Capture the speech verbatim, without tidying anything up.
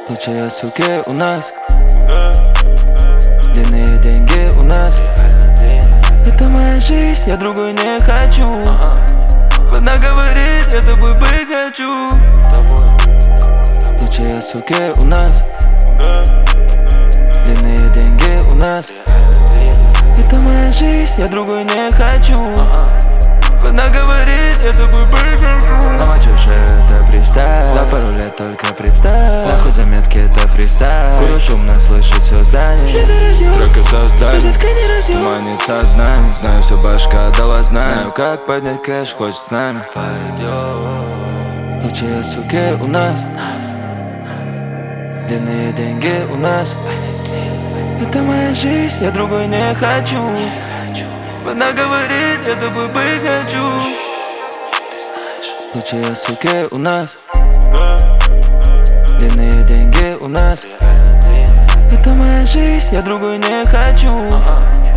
Лучшие суки у нас, длинные деньги у нас. Это моя жизнь, я другой не хочу. Она говорит, я тобой быть хочу. Лучшие суки у нас, длинные деньги у нас. Это моя жизнь, я другой не хочу. Она говорит, я тобой быть хочу. Намочишь это пристав, за пару лет только представь. Нахуй заметки, это фристайл. Курю шумно, слышит все здание. Трека создание, манит сознание. Знаю, все башка дала знание. Знаю, как поднять кэш, хочешь с нами. Пойдем. Лучшие суки у нас, длинные деньги у нас. Это моя жизнь, я другой не хочу. Она говорит, я тобой быть хочу. Лучшие суки у нас, длинные деньги у нас. Это моя жизнь, я другой не хочу.